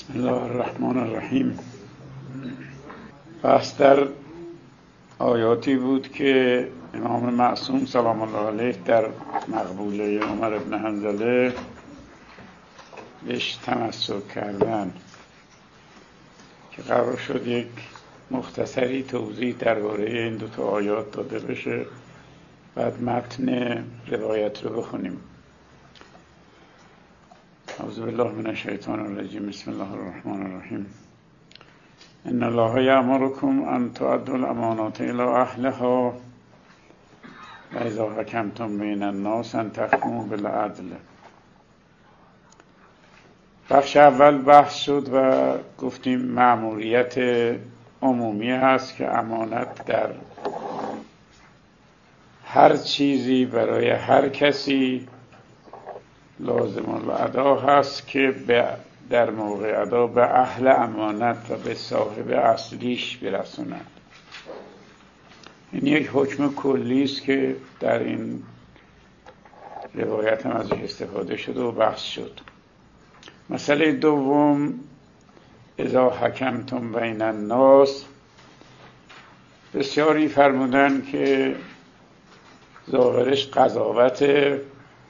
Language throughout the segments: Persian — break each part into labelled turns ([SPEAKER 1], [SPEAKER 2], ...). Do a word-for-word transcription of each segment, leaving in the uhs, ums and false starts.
[SPEAKER 1] بسم الله الرحمن الرحیم. بحث در آیاتی بود که امام معصوم سلام الله علیه در مقبوله عمر بن حنظله بهش تمسک کردن که قرار شد یک مختصری توضیح درباره این دو تا آیات داده بشه، بعد متن روایت رو بخونیم. اعوذ بالله من الشیطان الرجیم. بسم الله الرحمن الرحیم. ان الله یأمرکم ان تؤدوا الامانات الی اهلها و اذا حکمتم بین الناس ان تحکموا بالعدل. بخش اول بحث شد و گفتیم مأموریت عمومی هست که امانت در هر چیزی برای هر کسی لازم الادا هست که در موقع ادا به اهل امانت و به صاحب اصلیش برسوند. این یک حکم کلی است که در این روایت هم ازش استفاده شد و بحث شد. مسئله دوم، اذا حکمتم بین الناس، بسیاری فرمودن که ظاهرش قضاوته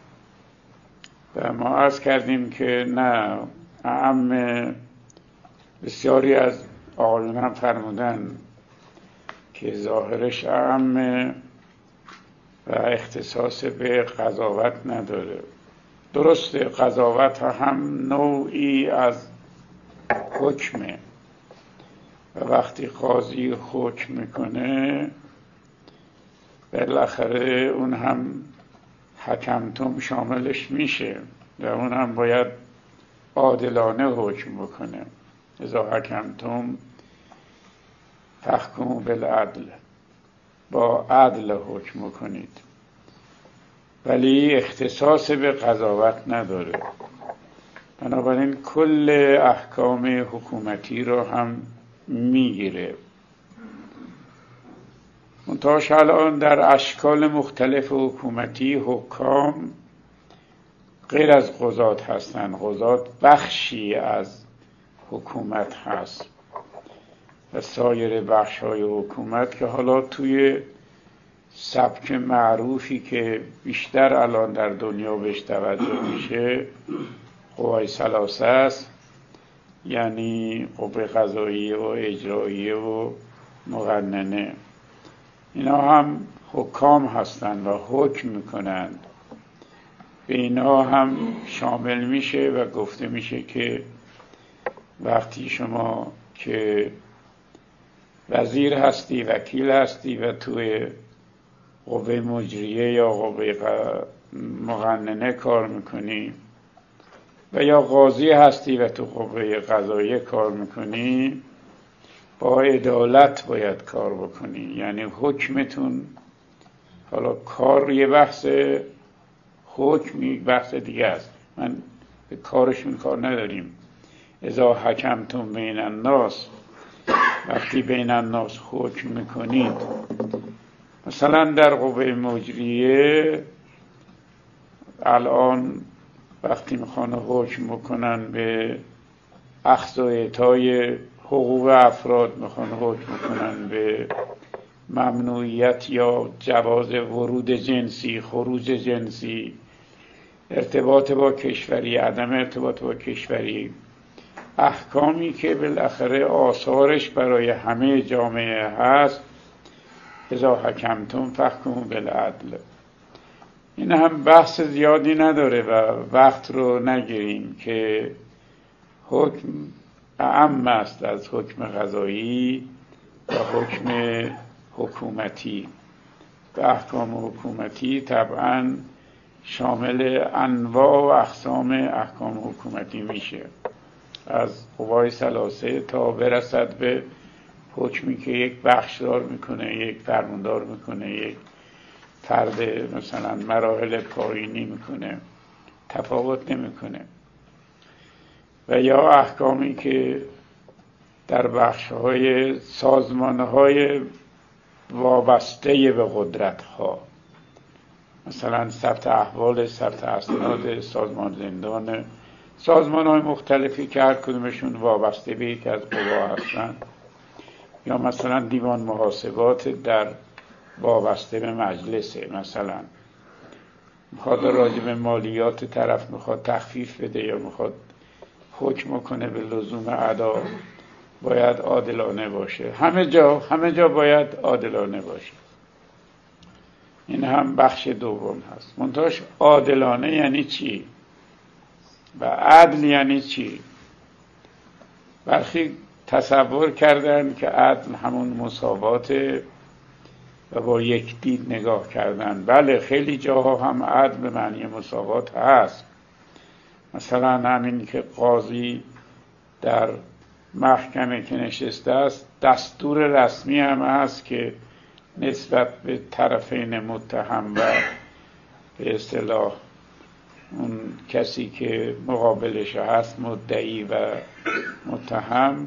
[SPEAKER 1] و ما عرض کردیم که نه، اعم بسیاری از آقایون هم فرمودن که ظاهرش اعم و اختصاص به قضاوت نداره. درست قضاوت هم نوعی از حکمه و وقتی قاضی حکم میکنه بالاخره اون هم حکمتم شاملش میشه و اون هم باید عادلانه حکم بکنه. اذا حکمتم فاحکموا بالعدل، با عدل حکم بکنید، ولی اختصاص به قضاوت نداره. بنابراین کل احکام حکومتی رو هم میگیره. منتهاش الان در اشکال مختلف حکومتی حکام غیر از قضات هستن. قضات بخشی از حکومت هست و سایر بخش های حکومت که حالا توی سبک معروفی که بیشتر الان در دنیا بهش توجه میشه قوای ثلاثه است، یعنی قوه قضاییه و اجراییه و مقننه. اینا هم حکام هستند و حکم میکنند. به اینا هم شامل میشه و گفته میشه که وقتی شما که وزیر هستی، وکیل هستی و توی قوه مجریه یا قوه مقننه کار میکنی و یا قاضی هستی و تو قوه قضاییه کار میکنی، با عدالت باید کار بکنی. یعنی حکمتون، حالا کار یه بحث، حکم یک بحث دیگه است، من به کارشون کار نداریم. اذا حکمتم بین الناس، وقتی بین الناس حکم میکنید، مثلا در قوه مجریه الان وقتی میخوان حکم بکنن به اخذ و اعطای حقوق افراد، میخوان حکم کنن به ممنوعیت یا جواز ورود جنسی، خروج جنسی، ارتباط با کشوری، عدم ارتباط با کشوری، احکامی که بالاخره آثارش برای همه جامعه هست. اذا حکمتم فاحکموا بالعدل. این هم بحث زیادی نداره و وقت رو نگیریم که حکم اعم است از حکم قضایی و حکم حکومتی. و احکام حکومتی طبعا شامل انواع و اقسام احکام حکومتی میشه، از قوای ثلاثه تا برسد به حکمی که یک بخشدار میکنه، یک فرماندار میکنه، یک فرد مثلا مراحل پایینی میکنه، تفاوت نمیکنه. و یا احکامی که در بخش‌های سازمان‌های وابسته به قدرت‌ها، مثلا ثبت احوال، ثبت اسناد، سازمان زندان، سازمان های مختلفی که هر کدومشون وابسته به یک از قوا هستن، یا مثلا دیوان محاسبات در وابسته به مجلسه، مثلا میخواد راجع به مالیات طرف میخواد تخفیف بده یا میخواد حکم کنه به لزوم ادا، باید عادلانه باشه. همه جا همه جا باید عادلانه باشه. این هم بخش دوم هست. منتهاش عادلانه یعنی چی و عدل یعنی چی؟ برخی تصور کردن که عدل همون مساواته و با یک دید نگاه کردن. بله، خیلی جاها هم عدل به معنی مساوات هست. مثلا همین که قاضی در محکمه که نشسته است، دستور رسمی هم هست که نسبت به طرفین متهم و به اصطلاح اون کسی که مقابلش هست، مدعی و متهم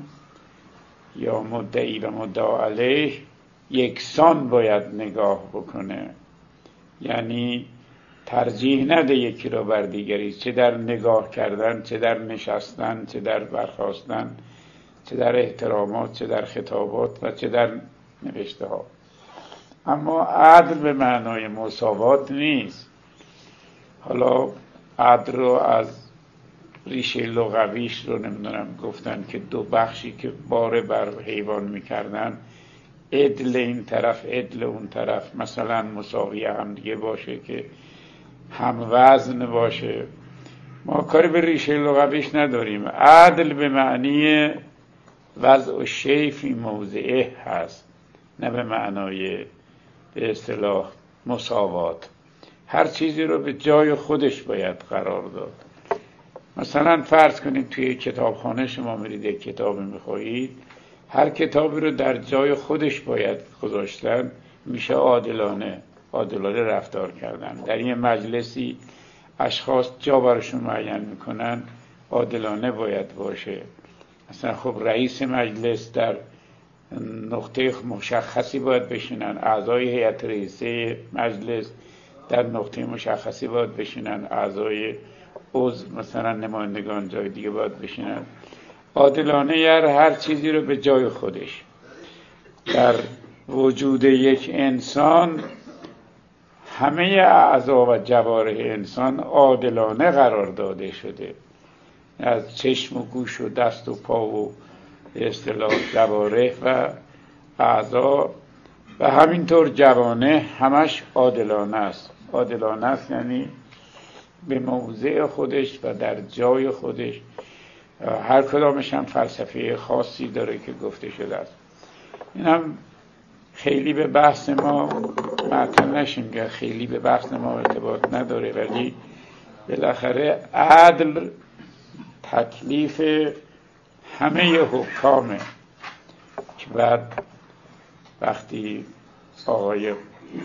[SPEAKER 1] یا مدعی و مدعا علیه، یکسان باید نگاه بکنه. یعنی ترجیح نده یکی را بر دیگری، چه در نگاه کردن، چه در نشستن، چه در برخاستن، چه در احترامات، چه در خطابات و چه در نوشته ها. اما عدل به معنای مساوات نیست. حالا عدل رو از ریشه لغویش رو نمیدونم گفتن که دو بخشی که باره بر حیوان میکردن، عدل این طرف عدل اون طرف، مثلا مساوی هم دیگه باشه که هم وزن باشه. ما کاری به ریشه لغویش نداریم. عدل به معنی وضع شیء فی موضعه هست، نه به معنای به اصطلاح مساوات. هر چیزی رو به جای خودش باید قرار داد. مثلا فرض کنید توی کتابخانه شما میرید یک کتابی میخواهید، هر کتابی رو در جای خودش باید گذاشتن، میشه عادلانه عادلانه رفتار کردن. در این مجلسی اشخاص جا براشون معین میکنن، عادلانه باید باشه. مثلا خب رئیس مجلس در نقطه مشخصی باید بشینن، اعضای هیئت رئیسه مجلس در نقطه مشخصی باید بشینن، اعضای عضو مثلا نمایندگان جای دیگه باید بشینن. عادلانه یعنی هر چیزی رو به جای خودش. در وجود یک انسان همه اعضا و جوارح انسان عادلانه قرار داده شده، از چشم و گوش و دست و پا و به اصطلاح جوارح و اعضا و همینطور جوانح همش عادلانه است. عادلانه است یعنی به موضع خودش و در جای خودش. هر کدامش هم فلسفه خاصی داره که گفته شده است. این هم خیلی به بحث ما معطل نشیم که خیلی به بحث ما ارتباط نداره، ولی بالاخره عدل تکلیف همه حکامه که بعد وقتی آقای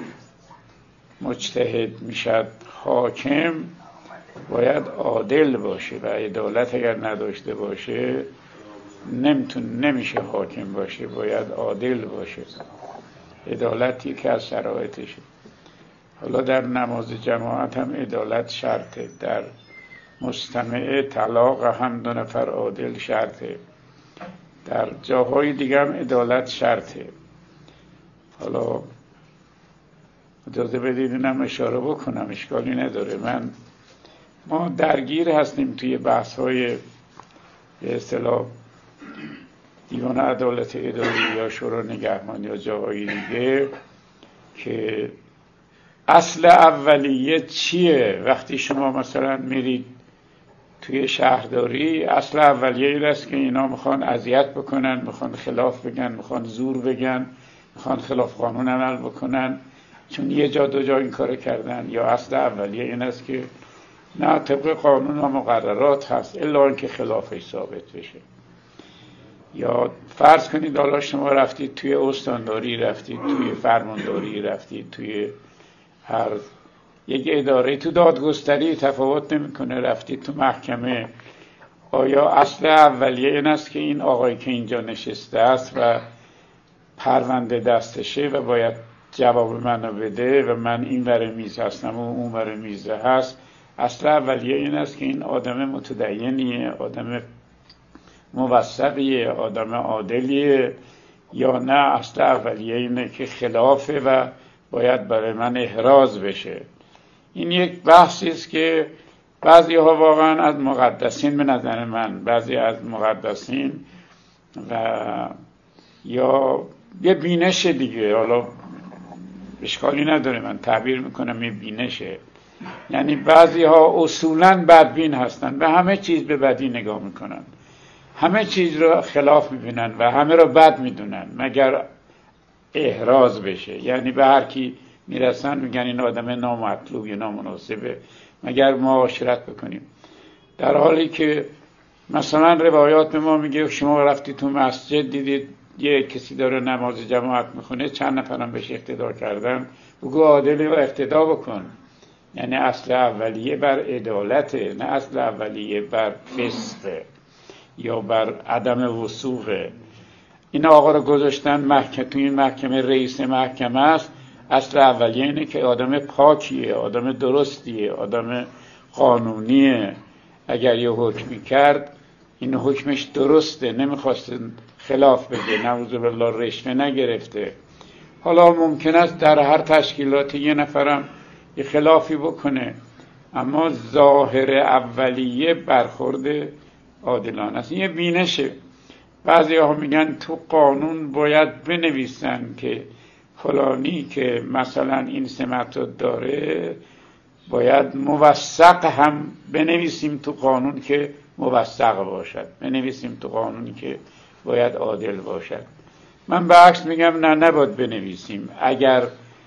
[SPEAKER 1] مجتهد میشد حاکم باید عادل باشه و عدالت اگر نداشته باشه نمیتون نمیشه حاکم باشه، باید عادل باشه. عدالتی که از شرایطشه. حالا در نماز جماعت هم عدالت شرطه، در مجتمع طلاق هم دو نفر عادل شرطه، در جاهای دیگه هم عدالت شرطه. حالا اجازه بدید اینم اشاره بکنم، اشکالی نداره. من ما درگیر هستیم توی بحث های به اصطلاح دیوان عدالت اداری یا شورای نگهبان یا جاهای دیگه که اصل اولیه چیه. وقتی شما مثلا میرید توی شهرداری، اصل اولیه این است که اینا میخوان اذیت بکنن، میخوان خلاف بگن، میخوان زور بگن، میخوان خلاف قانون عمل بکنن چون یه جا دو جا این کار کردن. یا اصل اولیه این است که نه، طبق قانون و مقررات هست الا اینکه خلافش ثابت بشه. یا فرض کنید حالا شما رفتید توی استانداری، رفتید توی فرمانداری، رفتید توی هر یک اداره، تو دادگستری تفاوت نمیکنه، رفتید تو محکمه، آیا اصل اولیه این است که این آقایی که اینجا نشسته است و پرونده دستشه و باید جواب منو بده و من این ور میز هستم و اون ور میز هست، اصل اولیه این است که این آدم متدینیه، آدم موثقیه، آدم عادلیه، یا نه اصل اولیه اینه که خلافه و باید برای من احراز بشه. این یک بحثی است که بعضی ها واقعا از مقدسین، به نظر من بعضی از مقدسین و یا یه بینش دیگه، حالا اشکالی نداره من تعبیر میکنم یه بینشه، یعنی بعضی ها اصولاً بدبین هستن، به همه چیز به بدی نگاه میکنن، همه چیز رو خلاف میبینن و همه رو بد میدونن مگر احراز بشه. یعنی به هر کی میرسن میگن این آدم نامطلوب یا نامناسبه مگر معاشرت بکنیم، در حالی که مثلا روایات به ما میگه شما رفتی تو مسجد دیدید یه کسی داره نماز جماعت میخونه، چند نفرم بهش اقتدا کردن، بگو عادله و اقتدا بکن. یعنی اصل اولیه بر عدالته، نه اصل اولیه بر فسقه یا بر عدم وثوقه. این آقا رو گذاشتن محکمه، توی این محکمه رئیس محکمه است، اصل اولیه اینه که آدم پاکیه، آدم درستیه، آدم قانونیه. اگر یه حکمی کرد این حکمش درسته، نمیخواست خلاف بگه، نعوذ بالله رشوه نگرفته. حالا ممکن است در هر تشکیلاتی یه نفرم یه خلافی بکنه، اما ظاهر اولیه برخورد عادلانه است. یه بینشه. بعضی ها میگن تو قانون باید بنویسن که فلانی که مثلا این سمت رو داره باید موثق هم بنویسیم تو قانون که موثق باشد، بنویسیم تو قانونی که باید عادل باشد. من به عکس میگم نه، نباید بنویسیم. اگر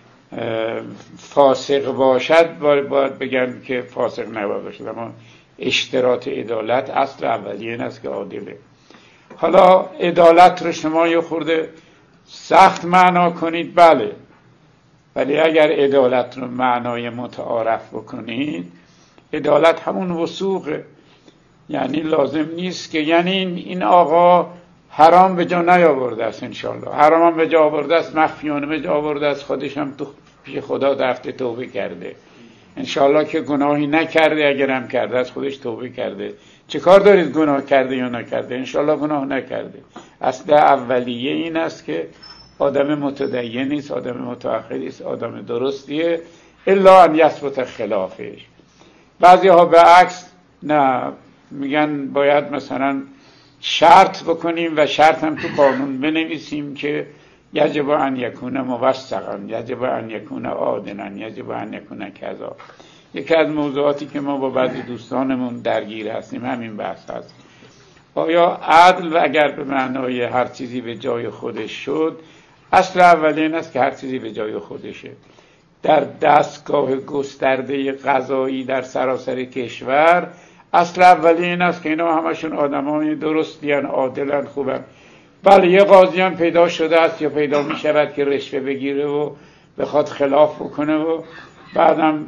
[SPEAKER 1] فاسق باشد باید بگن که فاسق نباید باشد، اما اشتراط عدالت اصل اولیه این است که عادله. حالا عدالت رو شما یه خورده سخت معنا کنید، بله، ولی اگر عدالت رو معنای متعارف بکنید، عدالت همون وثوقه. یعنی لازم نیست که یعنی این آقا حرام به جا نیاورده است، انشالله حرام هم به جا آورده است، مخفیانه به جا آورده است، خودش هم تو پیش خدا رفته توبه کرده، انشالله که گناهی نکرده، اگر هم کرده است خودش توبه کرده. چه کار دارید گناه کرده یا نکرده؟ انشالله گناه نکرده. اصل اولیه این است که آدم متدینی است، آدم متأخری است، آدم درستیه، الا ان یثبت خلافش. بعضی ها به عکس نه، میگن باید مثلا شرط بکنیم و شرط هم تو قانون بنویسیم که یجب ان یکون موثقا، یجب ان یکون عادلا، یجب ان یکون کذا. یکی از موضوعاتی که ما با بعضی دوستانمون درگیر هستیم همین بحث هست. آیا عدل و اگر به معنای هر چیزی به جای خودش شد، اصل اولیه این است که هر چیزی به جای خودشه. در دستگاه گسترده قضایی در سراسر کشور اصل اولیه این است که اینا همشون آدمای درستیان، عادلن، خوبن. بله یه قاضی هم پیدا شده است یا پیدا می شود که رشوه بگیره و بخواد خلاف بکنه و بعدم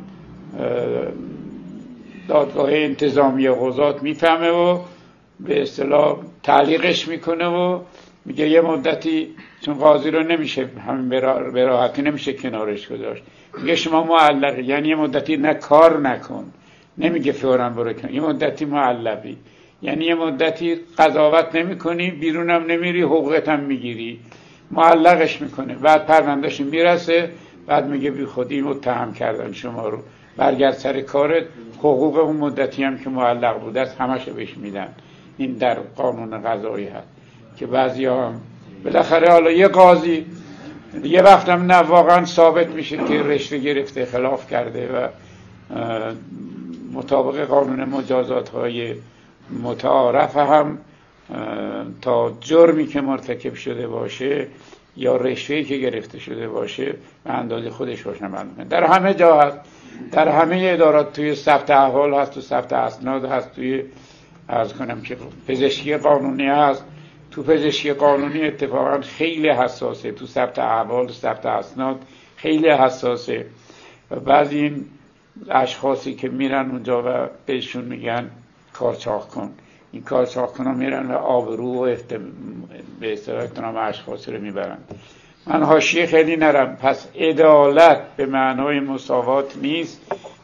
[SPEAKER 1] دادگاه انتظامی قضات میفهمه و به اصطلاح تعلیقش میکنه و میگه یه مدتی، چون قاضی رو نمیشه همین به راحتی نمیشه کنارش گذاشت، میگه شما معلقی، یعنی یه مدتی نه کار نکن، نمیگه فوراً برو کن، یه مدتی معلقی، یعنی یه مدتی قضاوت نمی کنی، بیرونم نمیری، حقوقت هم میگیری، معلقش میکنه. بعد پروندهش میرسه، بعد میگه بی خودی متهم کردن شما رو، برگرد سر کارت، حقوق اون مدتی هم که معلق بوده است همشو بهش میدن. این در قانون قضایی هست که بعضی هم بالاخره حالا یه قاضی یه وقت هم نه واقعا ثابت میشه که رشوه گرفته، خلاف کرده و مطابق قانون مجازات های متعارف هم تا جرمی که مرتکب شده باشه یا رشوه‌ای که گرفته شده باشه به اندازه خودش باشه معلومه. در همه جا هست، در همه ادارات، توی ثبت احوال هست، تو ثبت اسناد هست، توی عرض کنم که پزشکی قانونی هست. تو پزشکی قانونی اتفاقا خیلی حساسه، تو ثبت احوال، ثبت اسناد خیلی حساسه. و بعضی این اشخاصی که میرن اونجا و بهشون میگن کارچاق کن، این کارچاق کن ها میرن و آبرو و احتم... به اصطلاح احترام اشخاصی رو میبرن. من حاشیه خیلی نرم. پس عدالت به معنای مساوات نیست،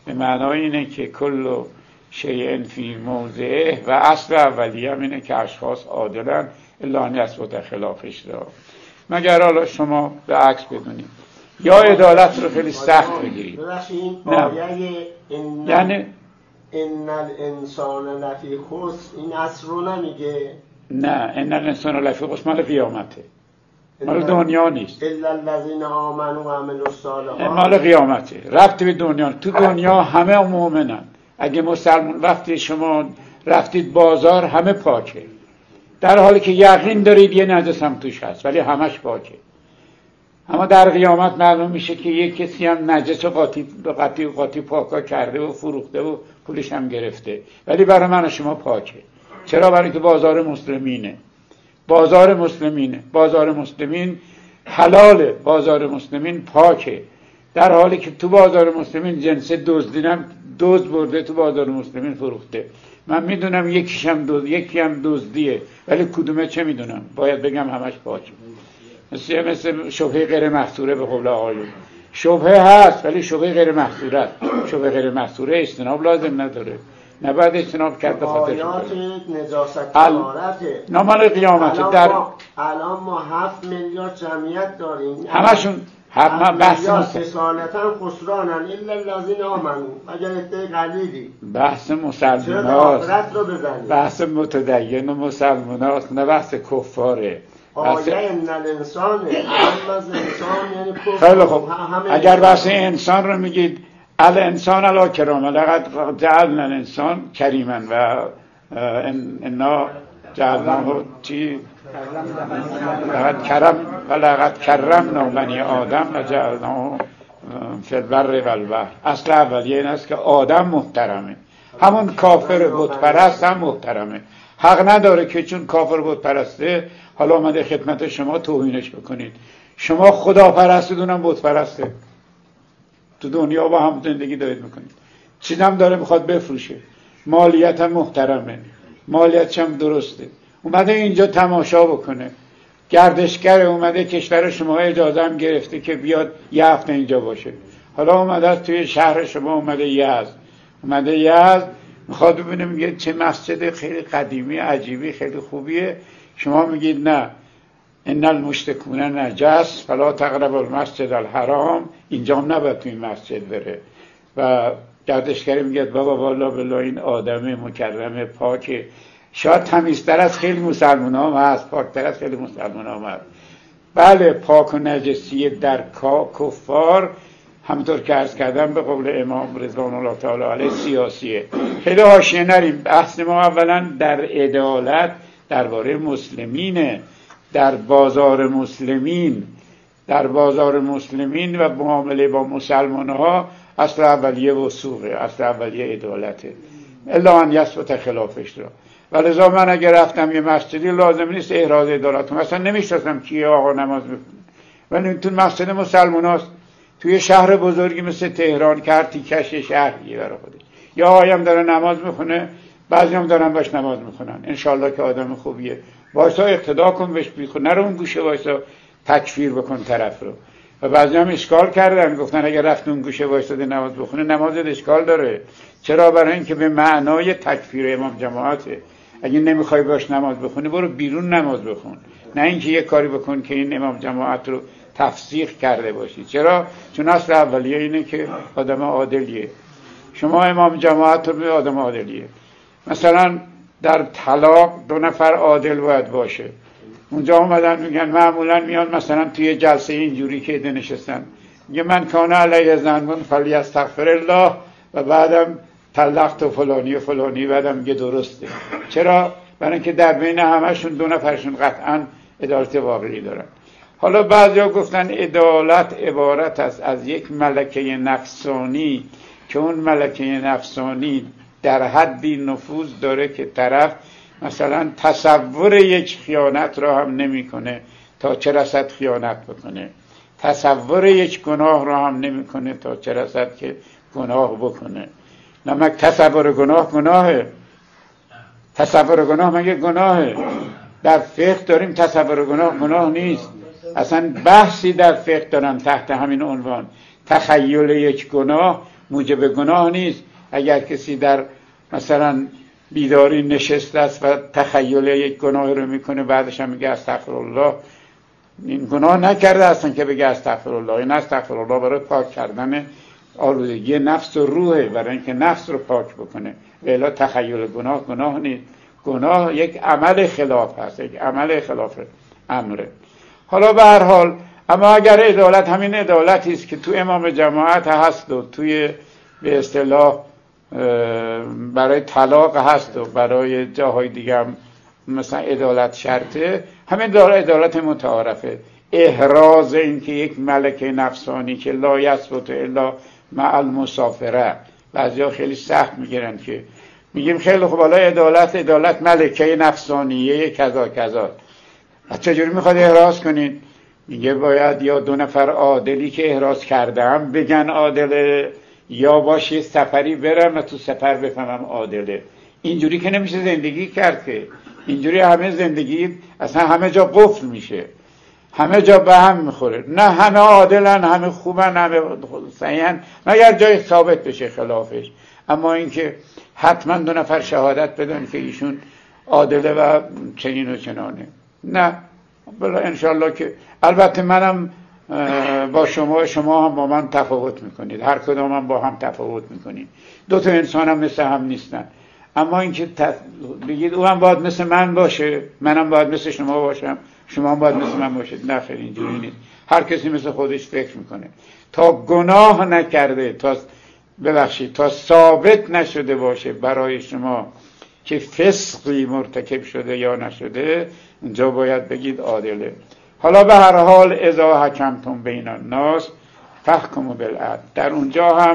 [SPEAKER 1] به معنای اینه که کل شیء فی موضعه و اصل اولیه هم اینه که اشخاص عادلن الا ان یثبت خلافش را، مگر حالا شما به عکس بدونید یا عدالت رو خیلی سخت بگیرید.
[SPEAKER 2] نه
[SPEAKER 1] یعنی
[SPEAKER 2] ان الانسان لفی خسر این اصل رو نمیگه؟
[SPEAKER 1] نه، ان الانسان لفی خسر مال قیامته، مال دنیا نیست.
[SPEAKER 2] الا الذین آمنوا و عملوا الصالحات
[SPEAKER 1] مال قیامته، ربطی به دنیا. تو دنیا همه مؤمنن. اگه مسلمان وقتی شما رفتید بازار همه پاکه، در حالی که یقین دارید یه نجس هم توش هست ولی همش پاکه. اما در قیامت معلوم میشه که یک کسی هم نجس و قاطی قاطی قاطی پاکا کرده و فروخته و پولش هم گرفته، ولی برای من و شما پاکه. چرا؟ برای که بازار مسلمینه. بازار مسلمینه. بازار مسلمین حلاله. بازار مسلمین پاکه. در حالی که تو بازار مسلمین جنس دزدینم دزد برده تو بازار مسلمین فروخته. من میدونم یکیش هم دزد، یکی هم دزدیه، ولی کدومه چه میدونم؟ باید بگم همش پاکه. مثل مثل شبهه غیر محصوره به قول آقایون. شبهه هست ولی شبهه غیر محصوره است. شبهه غیر محصوره اجتناب لازم نداره. نباید اجتناب کرد به خاطر
[SPEAKER 2] آیات نجاست طهارته.
[SPEAKER 1] نامال قیامت در
[SPEAKER 2] الان ما هفت میلیارد جمعیت داریم،
[SPEAKER 1] همشون هم بحث
[SPEAKER 2] مسلمانتن خسرانن الا الذین آمنوا، اگر ادعای قلیلی
[SPEAKER 1] بحث مسلمان هاست، بحث متدین و مسلمان هاست، نه بحث کفاره.
[SPEAKER 2] آیه ان الانسان هم از انسان یعنی کفر.
[SPEAKER 1] خیلی خوب، اگر بحث انسان رو میگید الانسان علی کرامه، لقد جعلنا الانسان کریما و انا جعلناه چی لقد کرم و لقد کرمنا بنی آدم و جعلناه فی البر و البحر. اصل اولیه این است که آدم محترمه، همون کافر بت پرست هم محترمه. حق نداره که چون کافر بت پرسته حالا اومده خدمت شما توهینش بکنید. شما خدا پرستیدون هم بت پرسته، تو دنیا با هم زندگی دارید میکنید، چیزم داره میخواد بفروشه، مالیت هم محترمه، مالیتش هم درسته، اومده اینجا تماشا بکنه، گردشگر اومده کشور شما اجازه هم گرفته که بیاد یه هفته اینجا باشه. حالا اومده توی شهر شما، اومده یزد، اومده یزد میخواد ببینه، میگه چه مسجد خیلی قدیمی عجیبی خیلی خوبیه. شما میگید نه، ان المشرکون نجس فلا تقربوا المسجد الحرام، اینجا هم نباید توی مسجد بره. و گردشگری میگه بابا والا بالله این آدم مکرم پاکه، شاید تمیزتر از خیلی مسلمان ها هست، پاکتر از خیلی مسلمان ها هست. بله پاک و نجسی در کفار همونطور که عرض کردم به قول امام رضوان الله تعالی علیه سیاسیه. خیلی حاشیه نریم. بحث ما اولا در عدالت درباره مسلمینه، در بازار مسلمین، در بازار مسلمین و معامله با مسلمان ها اصل اولیه وثوقه، اصل اولیه عدالته الا ان یثبت خلافش را. ولذا من اگر رفتم یه مسجدی لازم نیست احراز عدالت، مثلا نمیشناسم کیه آقا نماز میخونه، ولی تو مسجد مسلمان هاست توی شهر بزرگی مثل تهران که هر تیکش شهریه برای خودش، یا آقایم داره نماز میخونه، بعضی هم دارن باش نماز میخونن، انشالله که آدم خوبیه، وایسا اقتدا کن بهش، بیخون نرو اون گوشه وایسا تکفیر بکن طرف رو. و بعضی هم اشکال کردن، گفتن اگر رفت اون گوشه وایساده نماز بخونه نمازت اشکال داره. چرا؟ برای اینکه به معنای تکفیر امام جماعته. اگه نمیخوای باش نماز بخونی برو بیرون نماز بخون، نه اینکه یه کاری بکن که این امام جماعت رو تفسیق کرده باشی. چرا؟ چون اصل اولیه اینه که آدم عادلیه. شما امام جماعت رو به آدم عادلیه. مثلا در طلاق دو نفر عادل باید باشه. اونجا اومدن میگن معمولا میان مثلا توی جلسه اینجوری که ایده نشستن میگه من کان علیه زنبون فلیستغفر الله و بعدم طلقت و فلانی و فلانی، بعدم میگه درسته. چرا؟ برای اینکه در بین همشون دو نفرشون قطعا عدالت واقعی دارن. حالا بعضیا گفتن عدالت عبارت است از یک ملکه نفسانی که اون ملکه نفسانی در حدی نفوذ داره که طرف مثلا تصور یک خیانت را هم نمیکنه تا چه رسد خیانت بکنه، تصور یک گناه را هم نمیکنه تا چه رسد که گناه بکنه. نمک تصور گناه گناهه، تصور گناه مگه گناهه؟ در فقه داریم تصور گناه گناه نیست. اصلا بحثی در فقه دارن تحت همین عنوان، تخیل یک گناه موجب گناه نیست. اگر کسی در مثلا بیداری نشسته است و تخیل یک گناه رو میکنه بعدش هم میگه استغفرالله، این گناه نکرده اصلا که بگه استغفرالله. این استغفرالله برای پاک کردن آلودگی نفس و روحه، برای اینکه نفس رو پاک بکنه. و الا تخیل گناه گناه نیست. گناه یک عمل خلاف هست، یک عمل خلاف امره. حالا به هر حال، اما اگر عدالت همین عدالتی است که تو امام جماعت هست و توی به اصطلاح برای طلاق هست و برای جاهای دیگه هم مثلا عدالت شرطه، همین داره عدالت متعارفه. احراز این که یک ملکه نفسانی که لا یثبت الا مع المسافره، بعضیا خیلی سخت میگیرن که میگیم خیلی خوب حالا عدالت عدالت ملکه نفسانیه کذا کذا، چجوری میخواد احراز کنید؟ میگه باید یا دو نفر عادلی که احراز کردم بگن عادله، یا باشه سفری برم و تو سفر بفهمم عادله. اینجوری که نمیشه زندگی کرد که. اینجوری همه زندگی اصلا همه جا قفل میشه، همه جا به هم میخوره. نه همه عادلن، همه خوبن، همه صحیحن، مگر جای ثابت بشه خلافش. اما اینکه حتما دو نفر شهادت بدن که ایشون عادله و چنین و چنانه، نه. بلا انشالله که البته منم با شما، شما هم با من تفاوت میکنید، هر کدام هم با هم تفاوت میکنید. دو تا انسان هم مثل هم نیستن. اما اینکه تف... بگید اونم باید مثل من باشه، منم باید مثل شما باشم، شما هم باید مثل من باشید، نه خیر اینجوری نیست. هر کسی مثل خودش فکر میکنه. تا گناه نکرده، تا ببخشید تا ثابت نشده باشه برای شما که فسقی مرتکب شده یا نشده، اونجا باید بگید عادله. حالا به هر حال اذا حکمتم بین الناس فحکموا بالعدل، در اونجا هم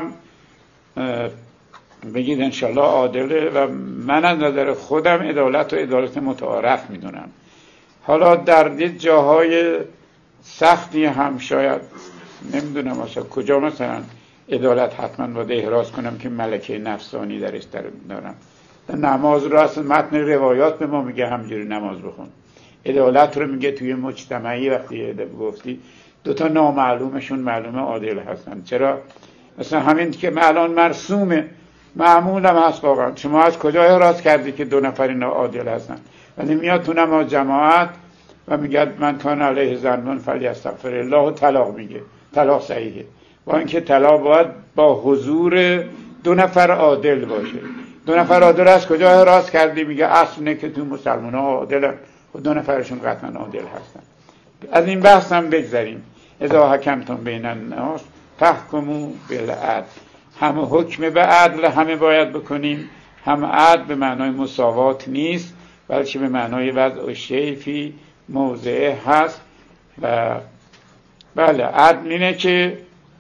[SPEAKER 1] بگید انشالله عادله. و من از نظر خودم عدالت و عدالت متعارف میدونم. حالا در یه جاهای سختی هم شاید نمیدونم مثلا کجا مثلا عدالت حتما باید احراز کنم که ملکه نفسانی درش دارم. نماز رو اصلا متن روایات به ما میگه همجوری نماز بخون. عدالت رو میگه توی مجتمعی وقتی گفتی دوتا نامعلومشون معلومه عادل هستن. چرا؟ مثلا همین که الان مرسومه، معمول هم هست واقعا. شما از کجا احراز کردی که دو نفر اینا عادل هستن؟ ولی میاد تو نماز جماعت و میگه من کان علیه ذنب فلیستغفر الله و طلاق میگه. طلاق صحیحه، با اینکه طلاق باید با حضور دو نفر عادل باشه. دو نفر عادل از کجا احراز کردی؟ میگه اصل اینه که تو مسلمان ها عادلن و دو نفرشون قطعا عادل هستن. از این بحث هم بگذاریم. اذا حکمتم بین الناس فحکموا بالعدل. همه حکم به عدل همه باید بکنیم. هم عدل به معنای مساوات نیست، بلکه به معنای وضع شیء فی موضعه هست. و بله عدل اینه که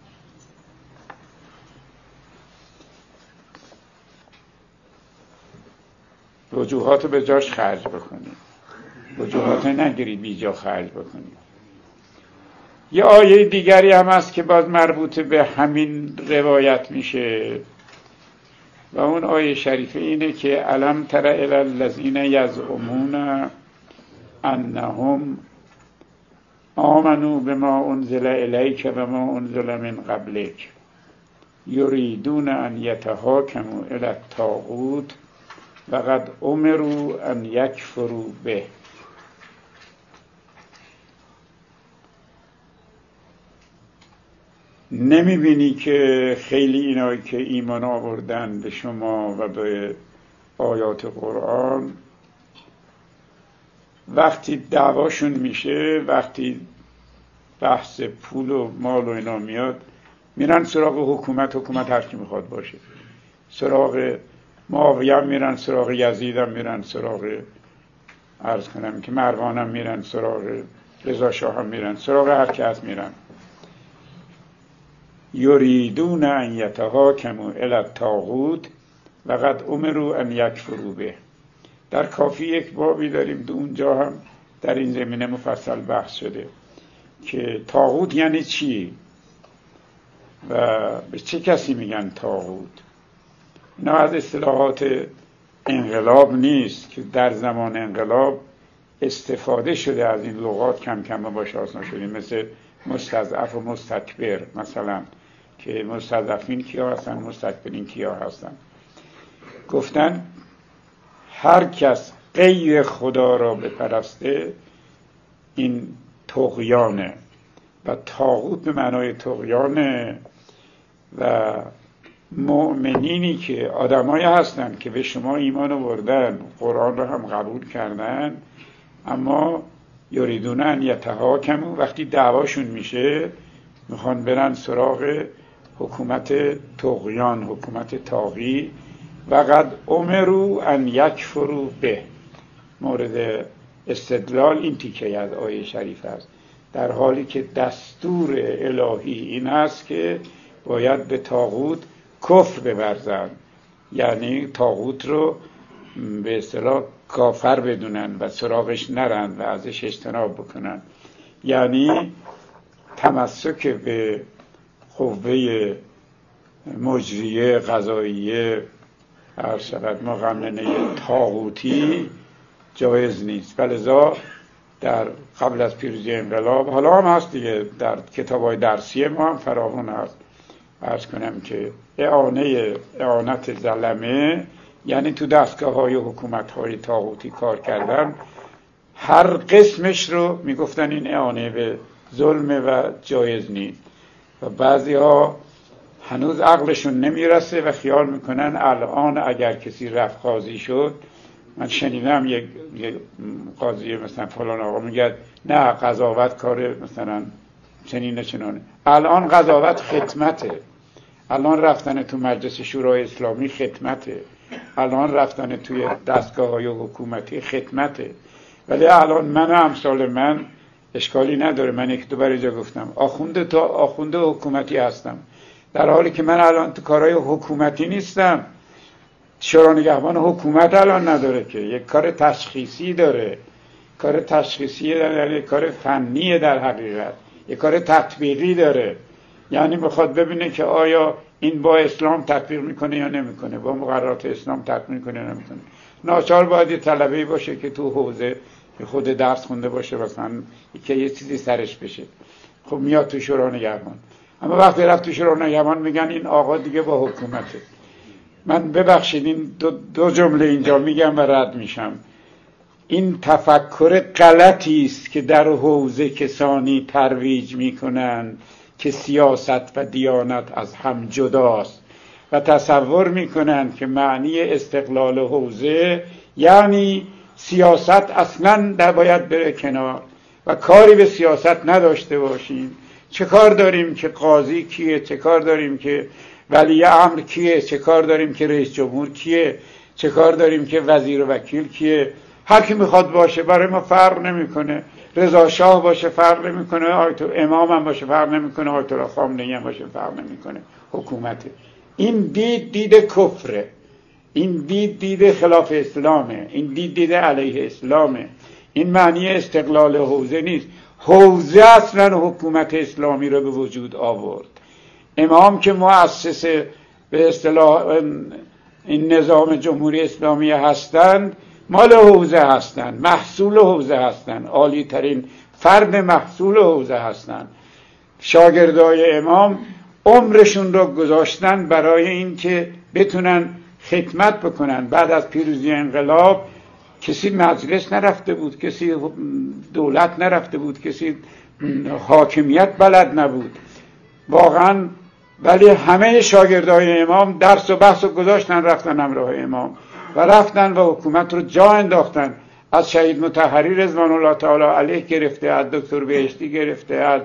[SPEAKER 1] وجوهاتو به جاش خرج بکنید، وجوهاتو نگیرید بی جا خرج بکنید. یه آیه دیگری هم هست که باز مربوط به همین روایت میشه و اون آیه شریفه اینه که الم تر الی الذین یزعمون انهم آمنوا بما انزل الیک و ما انزل من قبلک یریدون ان یتحاکموا الی الطاغوت و قد امروا ان یکفروا به. نمی بینی که خیلی اینایی که ایمان آوردن به شما و به آیات قرآن وقتی دعواشون میشه، وقتی بحث پول و مال و اینا میاد، میرن سراغ حکومت. حکومت هر کی میخواد باشه، سراغ معاویه هم میرن، سراغ یزید هم میرن، سراغ عرض کنم که مروان هم میرن، سراغ رضا شاه هم میرن، سراغ هر کی هست میرن. یریدون ان یتحاکموا الی الطاغوت و قد امروا ان یکفروا به. در کافی یک بابی داریم، دو اونجا هم در این زمینه مفصل بحث شده که طاغوت یعنی چی و به چه کسی میگن طاغوت. اینا از اصطلاحات انقلاب نیست که در زمان انقلاب استفاده شده از این لغات، کم کم ما باش آشنا شدیم، مثل مستضعف و مستکبر مثلا. که مستضعفین کیا هستن، مستکبرین کیا هستن. گفتن هر کس غیر خدا را بپرسته این طغیانه و طاغوت به معنای طغیانه. و مؤمنینی که آدمایی هستن که به شما ایمان آوردن، قرآن را هم قبول کردن، اما یریدون ان یتحاکموا، وقتی دعواشون میشه میخوان برن سراغ حکومت طغیان، حکومت طاغی. و قد امروا ان یکفروا به، مورد استدلال این تیکه از آیه شریف است، در حالی که دستور الهی این است که باید به طاغوت کفر بورزن، یعنی طاغوت رو به اصطلاح کافر بدونن و سراغش نرن و ازش اجتناب بکنن، یعنی تمسک به قوه مجریه قضاییه هر شود مقننه طاغوتی جایز نیست. ولذا در قبل از پیروزی انقلاب، حالا هم هست دیگه، در کتاب‌های درسی ما هم فراوان هست، عرض کنم که اعانه اعانت ظلمه، یعنی تو دستگاه‌های حکومت‌های طاغوتی کار کردن، هر قسمش رو میگفتن این اعانه به ظلمه و جایز نیست. و بعضی‌ها هنوز عقلشون نمیرسه و خیال میکنن الان اگر کسی رفت قاضی شد، من شنیدم یک قاضی مثلا فلان آقا میگه نه قضاوت کار مثلا چنین چنانه، الان قضاوت خدمته، الان رفتن تو مجلس شورای اسلامی خدمته، الان رفتن توی دستگاه های حکومتی خدمته. ولی الان من و امثال من اشکالی نداره، من یک دو بار جا گفتم آخونده تا آخونده حکومتی هستم، در حالی که من الان تو کارهای حکومتی نیستم. شورای نگهبان حکومت الان نداره که، یک کار تشخیصی داره، کار تشخیصی داره، یک کار فنیه در حقیقت، یک کار تطبیقی داره، یعنی میخواد ببینه که آیا این با اسلام تطبیق میکنه یا نمیکنه، با مقررات اسلام تطبیق میکنه یا نمیکنه. ناچار باید یه طلبه‌ای باشه که تو حوزه خود درس خونده باشه، مثلا که یه چیزی سرش بشه، خب میاد تو شورای نگهبان. اما وقتی رفت تو شورای نگهبان میگن این آقا دیگه با حکومته. من ببخشید این دو, دو جمله اینجا میگم و رد میشم. این تفکر غلطی است که در حوزه کسانی ترویج میکنن که سیاست و دیانت از هم جداست و تصور میکنن که معنی استقلال حوزه یعنی سیاست اصلا در باید بره کنار و کاری به سیاست نداشته باشیم. چه کار داریم که قاضی کیه، چه کار داریم که ولی امر کیه، چه کار داریم که رئیس جمهور کیه، چه کار داریم که وزیر و وکیل کیه. هر کی میخواد باشه برای ما فرق نمیکنه، رضا شاه باشه فرق نمیکنه، آیت امام هم باشه فرق نمیکنه، آیت الله خامنه‌ای هم باشه فرق نمیکنه، حکومته. این دید دید کفره، این دید دید خلاف اسلامه، این دید دید علیه اسلامه. این معنی استقلال حوزه نیست. حوزه اصلا حکومت اسلامی رو به وجود آورد. امام که مؤسس به اصطلاح این نظام جمهوری اسلامی هستند، مال حوزه هستند، محصول حوزه هستند، عالی ترین فرد محصول حوزه هستند. شاگردای امام عمرشون رو گذاشتن برای این که بتونن خدمت بکنن. بعد از پیروزی انقلاب کسی مجلس نرفته بود، کسی دولت نرفته بود، کسی حاکمیت بلد نبود واقعا. ولی همه شاگردای امام درس و بحث رو گذاشتن رفتن همراه امام و رفتن و حکومت رو جا انداختن. از شهید مطهری رضوان الله تعالی علیه گرفته، از دکتر بهشتی گرفته، از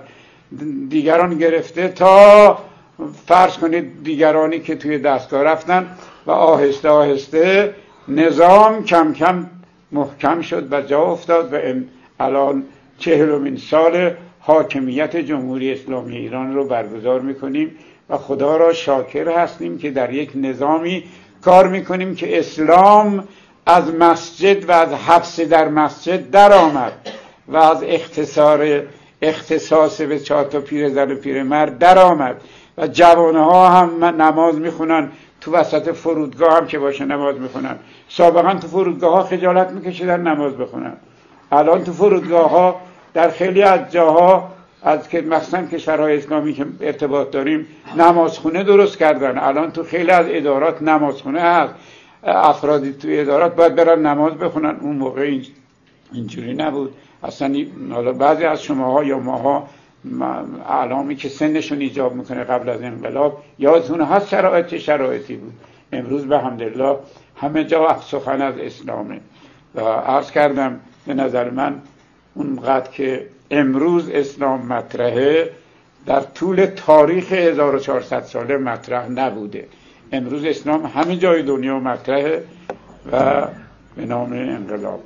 [SPEAKER 1] دیگران گرفته، تا فرض کنید دیگرانی که توی دستگاه رفتن و آهسته آهسته نظام کم کم محکم شد و جا افتاد و الان چهلمین سال حاکمیت جمهوری اسلامی ایران رو برگزار میکنیم و خدا را شاکر هستیم که در یک نظامی کار میکنیم که اسلام از مسجد و از حبس در مسجد در آمد و از اختصار اختصاص به چهار تا پیرزن و پیرمرد در آمد و جوانها هم نماز میخونن، تو وسط فرودگاه هم که باشه نماز میخونن. سابقا تو فرودگاه ها خجالت میکشیدن نماز بخونن، الان تو فرودگاه ها در خیلی از جاها از که مثلا کشورهای اسلامی که ارتباط داریم نمازخونه درست کردن. الان تو خیلی از ادارات نمازخونه هست، افرادی توی ادارات باید برن نماز بخونن. اون موقع اینجوری نبود اصلا. حالا بعضی از شماها یا ماها اعلامی که سنشون ایجاب میکنه قبل از انقلاب یادتون هست شرایط چه شرایطی بود. امروز به حمدالله همه جا سخن از اسلامه و عرض کردم به نظر من اونقدر که امروز اسلام مطرحه در طول تاریخ هزار و چهارصد ساله مطرح نبوده. امروز اسلام همه جای دنیا مطرحه و به نام انقلاب.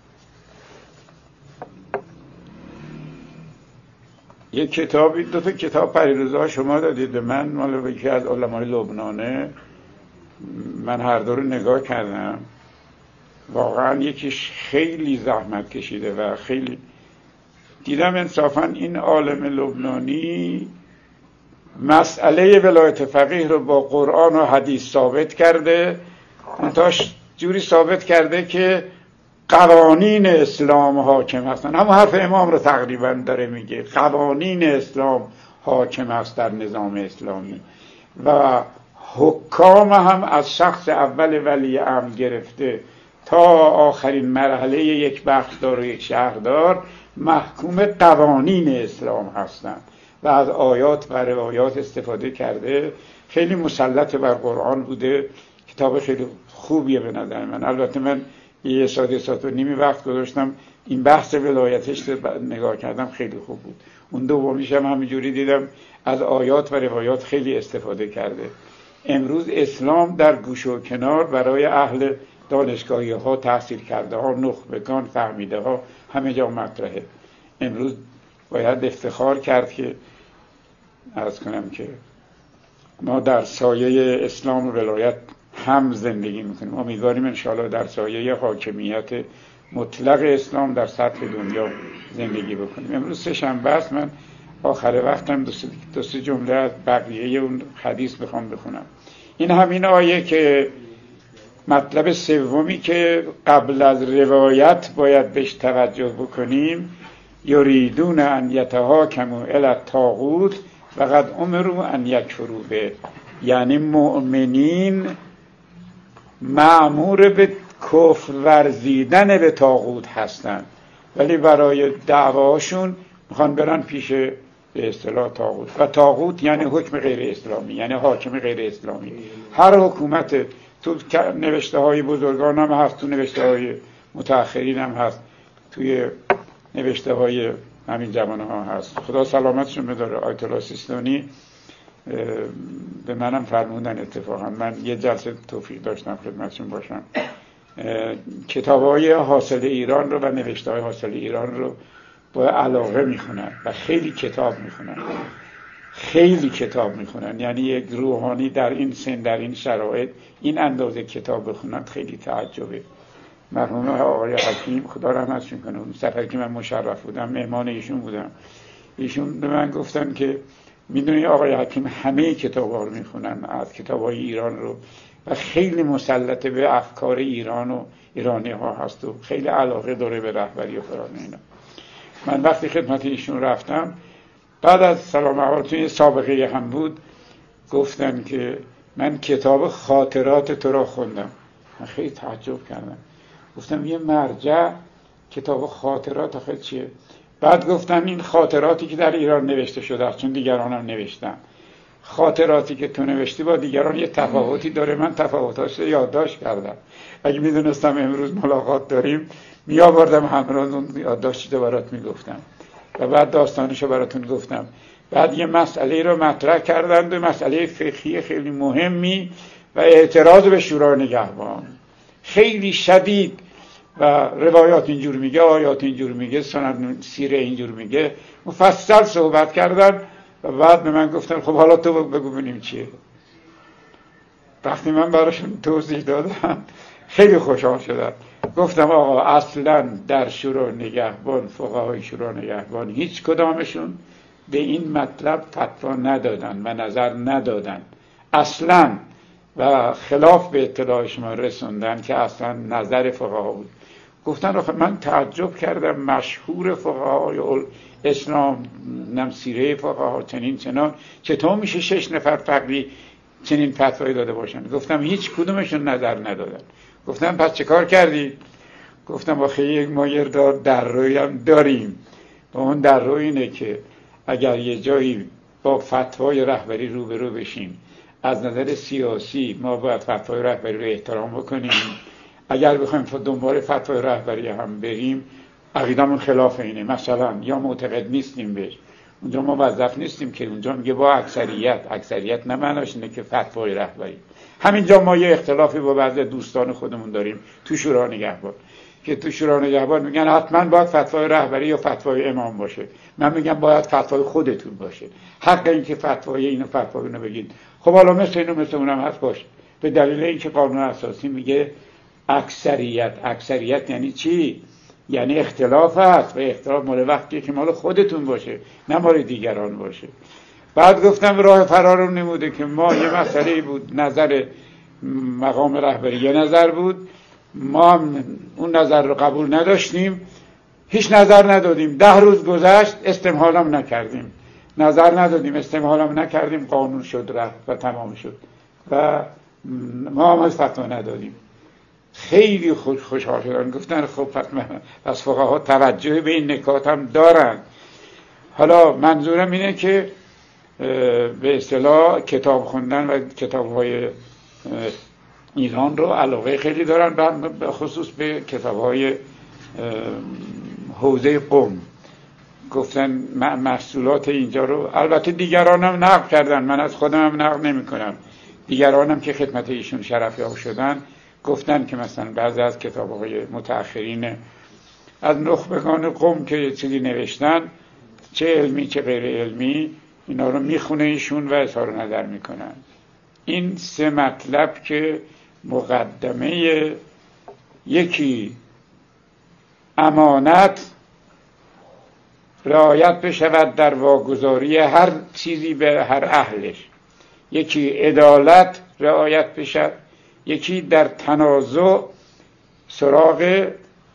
[SPEAKER 1] یک کتابی دو تا کتاب پریروزا شما دادید به من، مال یکی از علمای لبنانه. من هر دو رو نگاه کردم، واقعا یکیش خیلی زحمت کشیده و خیلی دیدم انصافا این عالم لبنانی مسئله ولایت فقیه رو با قرآن و حدیث ثابت کرده، منتاش جوری ثابت کرده که قوانین اسلام حاکم هستن. همون حرف امام رو تقریبا داره میگه، قوانین اسلام حاکم هست در نظام اسلامی و حکام هم از شخص اول ولی امر گرفته تا آخرین مرحله یک بخشدار و یک شهردار محکوم قوانین اسلام هستند و از آیات و روایات استفاده کرده. خیلی مسلط بر قرآن بوده. کتاب خیلی خوبیه به نظر من. البته من یه ساعت یه ساعت و نیمی وقت گذاشتم این بحث ولایتش رو نگاه کردم، خیلی خوب بود. اون دومیش هم همینجوری دیدم از آیات و روایات خیلی استفاده کرده. امروز اسلام در گوشه و کنار برای اهل دانشگاهی ها، تحصیل کرده ها، نخبگان، فهمیده ها همه جا مطرحه. امروز باید افتخار کرد که عرض کنم که ما در سایه اسلام و ولایت هم زندگی میکنیم. امیدواریم انشاءالله در سایه حاکمیت مطلق اسلام در سطح دنیا زندگی بکنیم. امروز سه شنبه است، من آخر وقتم دو سه جمله از بقیه اون حدیث میخوام بخونم. این همین آیه که مطلب سومی که قبل از روایت باید بهش توجه بکنیم، یریدون ان یتحاکموا الی الطاغوت و قد امروا ان یکفروا به، یعنی مؤمنین مأمور به کفر ورزیدن به طاغوت هستند، ولی برای دعواشون میخوان برن پیش به اصطلاح طاغوت. و طاغوت یعنی حکم غیر اسلامی، یعنی حاکم غیر اسلامی. هر حکومت تو نوشته های بزرگان هم هست، تو نوشته های متأخرین هم هست، توی نوشته های همین زمانه ها هست. خدا سلامتشون بداره. آیت الله سیستانی به منم فرمودن اتفاقا، من یه جلسه توفیق داشتم خدمتشون باشم، کتاب های حاصل ایران رو و نوشته های حاصل ایران رو با علاقه میخونن و خیلی کتاب میخونن، خیلی کتاب میخونن. یعنی یک روحانی در این سن، در این شرایط، این اندازه کتاب بخونن خیلی تعجبه. مرحوم آقای حکیم خدا رحمتشون کنه، اون سفری که من مشرف بودم مهمان ایشون بودم، ایشون به من گفتن که میدونی آقای حکیم همه کتابا رو میخونن، از کتابای ایران رو، و خیلی مسلط به افکار ایران و ایرانی ها هست و خیلی علاقه داره به رهبری و فلان اینا. من وقتی خدمت ایشون رفتم، بعد از سلام علیکم سابقه هم بود، گفتن که من کتاب خاطرات تو را خوندم. من خیلی تعجب کردم، گفتم یه مرجع کتاب خاطرات آخه چیه؟ بعد گفتن این خاطراتی که در ایران نوشته شده است، چون دیگران هم نوشتن. خاطراتی که تو نوشتی با دیگران یه تفاوتی داره، من تفاوتاش رو یادداشت کردم. اگه میدونستم امروز ملاقات داریم میآوردم همراز اون یادداشتی رو برات میگفتم و بعد داستانشو براتون گفتم. بعد یه مسئله رو مطرح کردند، و مسئله فقهی خیلی مهمی و اعتراض به شورای نگهبان خیلی شدید، و روایات اینجور میگه، آیات اینجور میگه، سنن سیره اینجور میگه، مفصل صحبت کردن و بعد به من گفتن خب حالا تو بگو ببینیم چیه. وقتی من براشون توضیح دادم خیلی خوشحال شدن. گفتم آقا اصلا در شورای نگهبان، فقهای شورای نگهبان هیچ کدامشون به این مطلب فتوا ندادن و نظر ندادن اصلا، و خلاف به اطلاع شما رسوندن که اصلا نظر فقها بود. گفتن آخه من تعجب کردم مشهور فقهای اسلام نمسیره فقها چنین چنان چطور میشه شش نفر فقیه چنین فتوایی داده باشن؟ گفتم هیچ کدومشون نظر ندادن. گفتم پس چه کار کردی؟ گفتم آخه یک ما یه در روی هم داریم و اون در روی اینه که اگر یه جایی با فتوای رهبری روبرو بشیم از نظر سیاسی ما باید فتوای رهبری رو احترام بکنیم، اگر بخوایم دنبال فتوای رهبری هم بریم عقیدمون خلاف اینه مثلا یا معتقد نیستیم بهش، اونجا ما موظف نیستیم که اونجا میگه با اکثریت. اکثریت نه معناش اینه که فتوای رهبری. همینجا ما یه اختلافی با بعضی دوستان خودمون داریم تو شورا نگهبان که تو شورا نگهبان میگن حتما باید فتوای رهبری یا فتوای امام باشه، من میگم باید فتوای خودتون باشه. حق این که فتوای اینو فتوای اینو بگید. خب حالا مثل اینو مثل اونم هست باشه، به دلیل اینکه قانون اساسی میگه اکثریت. اکثریت یعنی چی؟ یعنی اختلاف هست و اختلاف مال وقتی که مال خودتون باشه نه مال دیگران باشه. بعد گفتم راه فرارم نموده که ما یه مسئله بود، نظر مقام رهبری یه نظر بود، ما هم اون نظر رو قبول نداشتیم، هیچ نظر ندادیم. ده روز گذشت استمهالم نکردیم، نظر ندادیم، استمهالم نکردیم، قانون شد رفت و تمام شد و ما هم از فتوا ندادیم. خیلی خوش خوشحال شدن، گفتن خب پس فقها توجه به این نکات هم دارن. حالا منظورم اینه که به اصطلاح کتاب خوندن و کتاب‌های ایران رو علاقه خیلی دارن، به خصوص به کتاب‌های حوزه قم. گفتن محصولات اینجا رو البته دیگرانم نقل کردن، من از خودم هم نقل نمی کنم، دیگرانم که خدمت ایشون شرفیاب شدن گفتن که مثلا بعضی از کتاب‌های متأخرین از نخبگان قم که چیزی نوشتن چه علمی چه غیر علمی اینا رو میخونه ایشون و اظهار نظر میکنن. این سه مطلب که مقدمه یکی امانت رعایت بشود در واگذاری هر چیزی به هر اهلش، یکی عدالت رعایت بشود، یکی در تنازع سراغ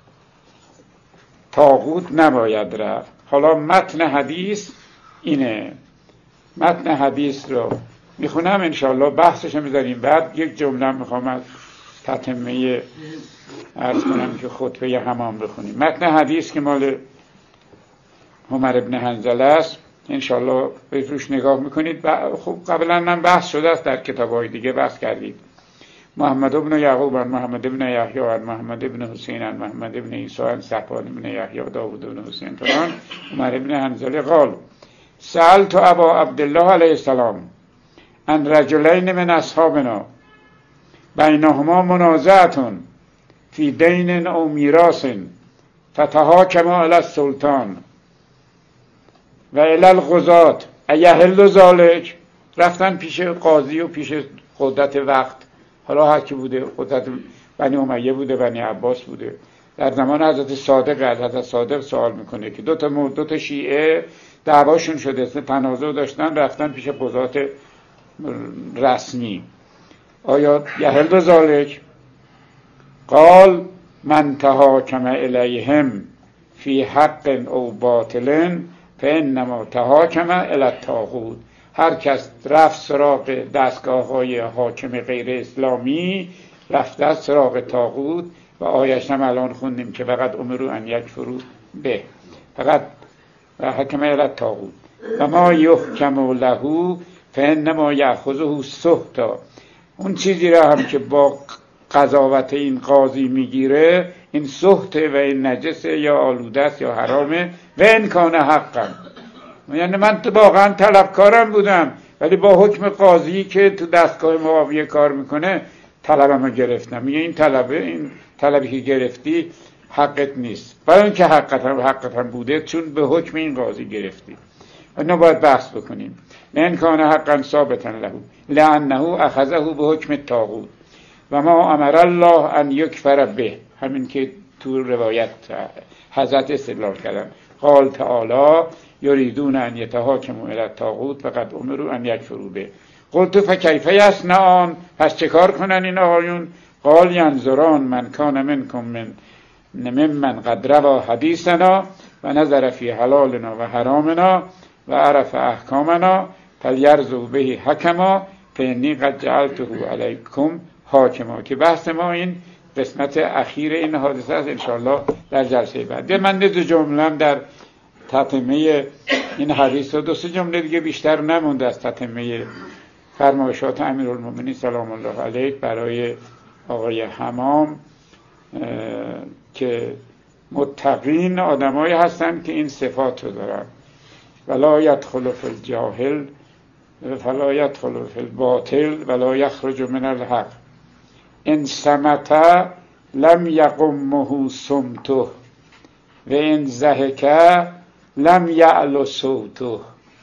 [SPEAKER 1] طاغوت نباید رفت. حالا متن حدیث اینه، متن حدیث رو میخونم انشاءالله بحثش میذاریم، بعد یک جمله میخوام از تتمه عرض کنم که خطبه حمام بخونیم. متن حدیث که مال عمر ابن حنظله است، انشاءالله به روش نگاه میکنید. خب قبلا من بحث شده است در کتاب‌های دیگه بحث کردید. محمد ابن یعقوب عن محمد ابن یحیی عن محمد ابن حسین عن محمد ابن عیسی عن صفوان ابن یحیی و داوود ابن حسین فران عمر ابن حنظله قال سألت ابا عبدالله علیه السلام عن رجلین من اصحابنا بینهما منازعة فی دین او میراث فتحاکما الی السلطان و الی القضاة ایحل ذلک. رفتن پیش قاضی و پیش قدرت وقت، حالا هر کی بوده، قدرت بنی امیه بوده، بنی عباس بوده. در زمان حضرت صادق حضرت صادق سوال میکنه که دو تا دو تا شیعه دعواشون شده، تنازع داشتن، رفتن پیش قضات رسمی. آیا یحل ذلک؟ قال من تحاکم الیهم فی حق او باطل فانما تحاکم الی الطاغوت. هر کس رفت سراغ دستگاه های حاکم غیر اسلامی رفته سراغ طاغوت و آیش هم الان خوندیم که فقط امرو ان یکفروا به، فقط حکم الی الطاغوت و ما یحکم له فانما یاخذه سحتا. اون چیزی را هم که با قضاوت این قاضی میگیره این سحته و این نجسه یا آلوده است یا حرامه و این کان حقا. یعنی من واقعا طلبکارم بودم ولی با حکم قاضی که تو دستگاه معاویه کار میکنه طلبمو گرفتم. میگه این طلبه این طلبی که گرفتی حقت نیست، برای اینکه حقت هم حقت هم بوده چون به حکم این قاضی گرفتی. اینو باید بحث بکنیم. این کان حقا ثابتا له لانه اخذه به حکم الطاغوت و ما امر الله ان یکفر به. همین که تو روایت حضرت استدلال کردن قال تعالی یریدون ان یتحاکموا الی الطاغوت فقد امروا ان یکفروا به. قلت فکیف یصنعون؟ پس چه کار کنن این آقایون؟ قال ینظران من کان منکم من ممن قد روا حدیثنا و نظر فی حلالنا و حرامنا و عرف احکامنا فلیرزو به حکما فانی قد جعلته علیکم حاکما، که بحث ما این قسمت اخیر این حادثه است. انشاءالله در جلسه بعد من دو جمله در تتمه این حدیث و دو سه جمله دیگه بیشتر نمونده از تتمه فرمایشات امیرالمومنین سلام الله علیه برای آقای حمام، که متقین آدمایی هستن که این صفات رو دارن. ولا یدخل فی الجاهل فلا یدخل فی الباطل ولا یخرج من الحق ان صمت لم یقمه صمته و ان ضحک لم یعلو صوته.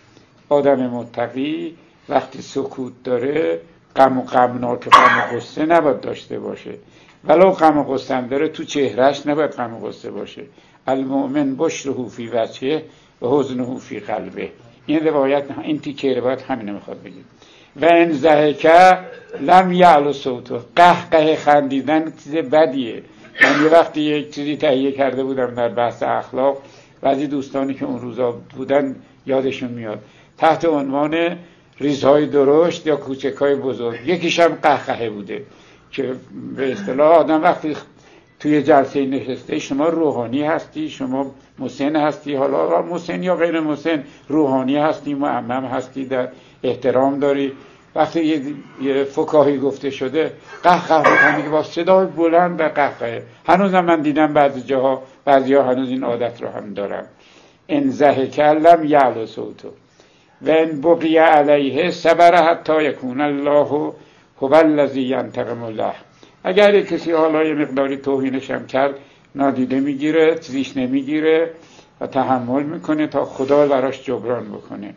[SPEAKER 1] آدم متقی وقتی سکوت داره غم و غمناک و غم و غصه نباید داشته باشه، ولو غم و غصه هم داره تو چهرهش نباید غم و غصه باشه. المؤمن بشره فی وجهه و حزنه فی قلبه. این روایت این تیکه روایت همینه میخواد بگید. و ان ضحک لم یعلو صوته. قهقه خندیدن چیز بدیه. من یه وقتی یک چیزی تهیه کرده بودم در بحث اخلاق، بعضی دوستانی که اون روزا بودن یادشون میاد، تحت عنوان ریزهای درشت یا کوچکای بزرگ، یکیش هم قهقه بوده که به اصطلاح آدم وقتی توی جلسه نشسته شما روحانی هستی، شما مسن هستی، حالا مسن یا غیر مسن، روحانی هستی، معمم هستی، در احترام داری، وقتی یه, یه فکاهی گفته شده قهقه میکنی که با صدای بلند و قهقه. هنوزم من دیدم بعضی جاها بعضی ها هنوز این عادت رو هم دارن. ان ضحک لم یعلو صوته و ان بقی علیه صبر حتی یکون الله هو الذی ینتقم له. اگر کسی حالا یه مقداری توهینش هم کرد نادیده میگیره، چیزیش نمیگیره و تحمل میکنه تا خدا براش جبران بکنه.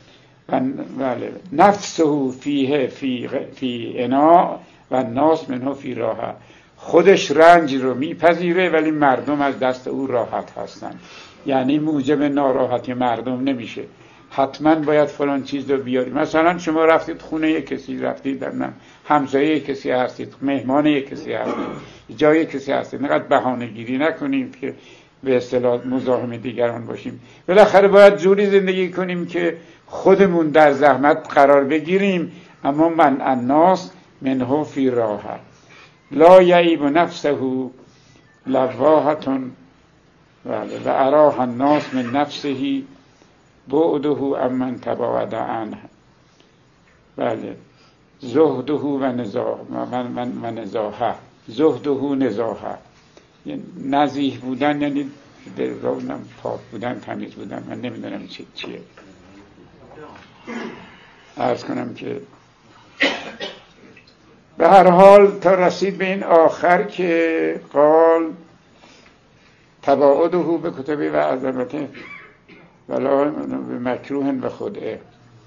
[SPEAKER 1] و بله نفسه فیه فی فی انا و ناس منه فی راحه. خودش رنج رو میپذیره ولی مردم از دست او راحت هستن. یعنی موجب ناراحتی مردم نمیشه. حتما باید فلان چیز رو بیاری. مثلا شما رفتید خونه یک کسی، رفتید در من همسایه کسی هستید، مهمان یک کسی هستید، جای کسی هستید، نقدر بهانه گیری نکنیم که به اصطلاح مزاحم دیگران باشیم. بالاخره باید جوری زندگی کنیم که خودمون در زحمت قرار بگیریم. اما من الناس منه فی راحه لا یعیب نفسه لواحة و اراه الناس من نفسه بعده امن تباعد عنه. بله زهده و نزاهه و نزاهه زهده نزاهه. نزیه بودن یعنی دلگاونم پاک بودن، تمیز بودن. من نمیدونم چی چیه. عرض کنم که به هر حال تا رسید به این آخر که قال تباعده به کتبی و عظمته ولا به مکروه به خدعه.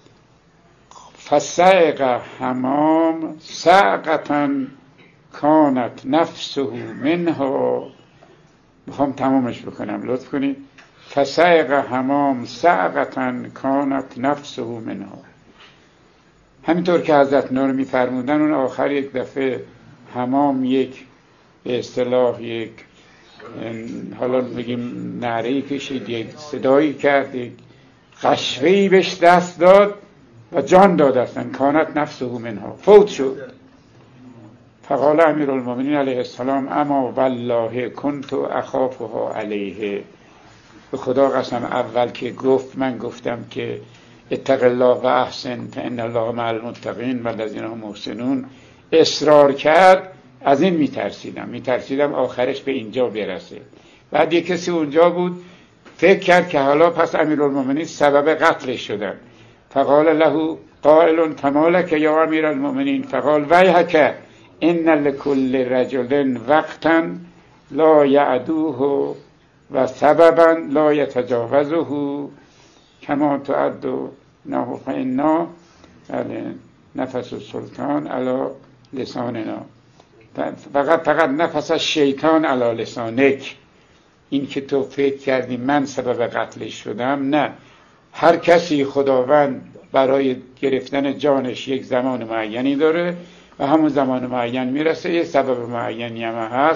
[SPEAKER 1] فسائق حمام سعقتا کانت نفسه منها. میخوام تمامش بکنم لطف کنید. فسائق حمام سعقتا کانت نفسه منها. همینطور که حضرت نور میفرمودن اون آخر یک دفعه حمام یک به اصطلاح یک حالا بگیم نعره‌ای کشید، یک صدایی کرد، یک قشوه‌ای بهش دست داد و جان داد اصلا. کانت نفسه منها، فوت شد. فقال امیرالمومنین علیه السلام اما والله کنت اخافها علیه. به خدا قسم اول که گفت من گفتم که اتق الله و احسن فان الله مع المتقین والذین هم محسنون، اصرار کرد، از این میترسیدم میترسیدم آخرش به اینجا برسه. بعد یک کسی اونجا بود فکر کرد که حالا پس امیرالمومنین سبب قتلش شدن. فقال له قائل فمالک یا امیرالمومنین؟ فقال ویحک ان لكل رجل وقتا لا یعدوه و سببا لا یتجاوزه کما تعد نه فإنا نفس السلطان علی لساننا. فقط فقط نفس شیطان علی لسانک. این که تو فکر کردی من سبب قتلش شدم، نه. هر کسی خداوند برای گرفتن جانش یک زمان معینی داره و همون زمان معین میرسه، یه سبب معینی هم هست.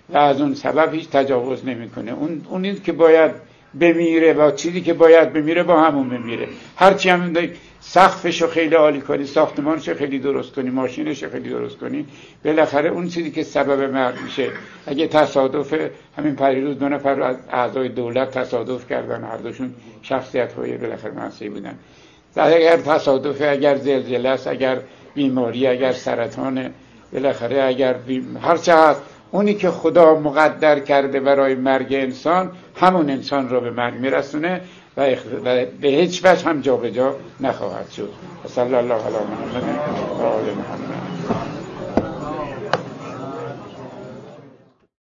[SPEAKER 1] و از اون سبب هیچ تجاوز نمیکنه. اون اونی که باید بمیره با چیزی که باید بمیره با همون بمیره. هرچی هم سقفشو خیلی عالی کنی، ساختمانشو خیلی درست کنی، ماشینشو خیلی درست کنی، بالاخره اون چیزی که سبب مرگ میشه، اگه تصادف همین پریروز دو نفر از اعضای دولت تصادف کردن، هر دوشون شخصیت‌های بالاخره منصبی بودن، اگر تصادف، اگر زلزله است، اگر بیماری، اگر سرطان، بالاخره اگر هر چه هست، اونی که خدا مقدر کرده برای مرگ انسان همون انسان را به مرگ میرسونه و به هیچ وجه هم جا به جا نخواهد شد. صلی الله علی محمد و آل محمد.